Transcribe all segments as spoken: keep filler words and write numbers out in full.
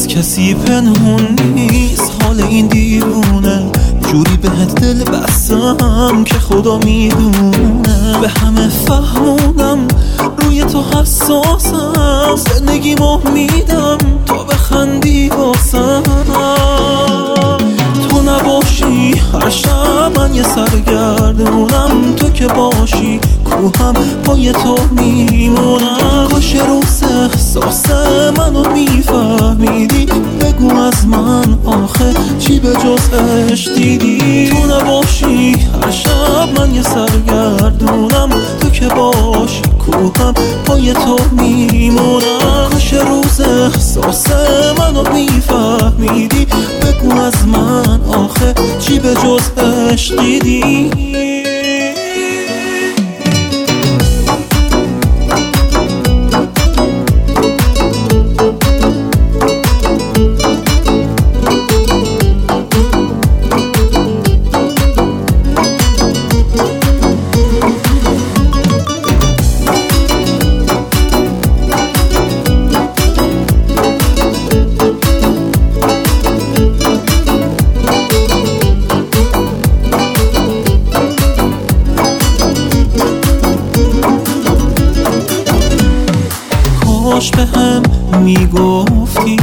از کسی پنهون نیست حال این دیوونه، جوری بهت دل بستم که خدا میدونه. به همه فهمونم روی تو حساسم، زندگیمو میدم تا بخندی واسم. تو نباشی هر شب من یه سرگردونم، تو که باشی کوهم پای تو میمونم. کاش روز احساس منو میفهمیدی، بگو از من آخه چی به جز عشق دیدی. تو نباشی هر شب من یه سرگردونم، تو که باشی کوهم پای تو میمونم. کاش روز احساس منو میفهمیدی، بگو از من آخه چی به جز عشق دیدی. کاش به هم میگفتی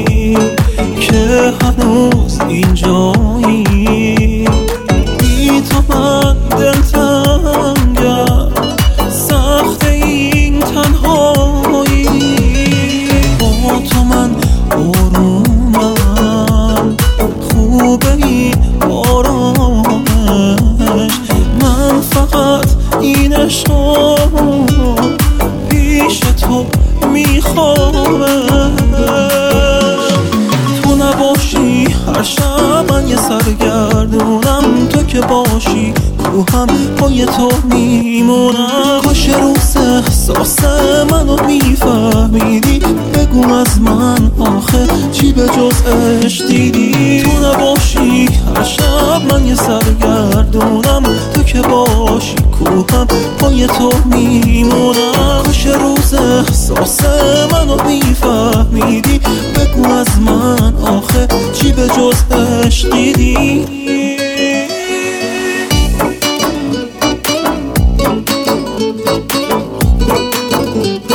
که هنوز اینجایی، بی تو من دلتنگم، سخت این تنهایی. با تو من آرومم، خوبه این آرامش، من فقط این عشقم پیش تو میخوامش. تو نباشی هر شب من یه سرگردونم، تو که باشی کوهم پای تو میمونم. کاش روز احساس منو میفهمیدی، بگو از من آخه چی به جز عشق دیدی. تو نباشی هر شب من یه سرگردونم، تو که باشی کوهم پای تو میمونم. کاش روز احساس منو میفهمیدی، بگو از من آخه چی به جز عشق دیدی.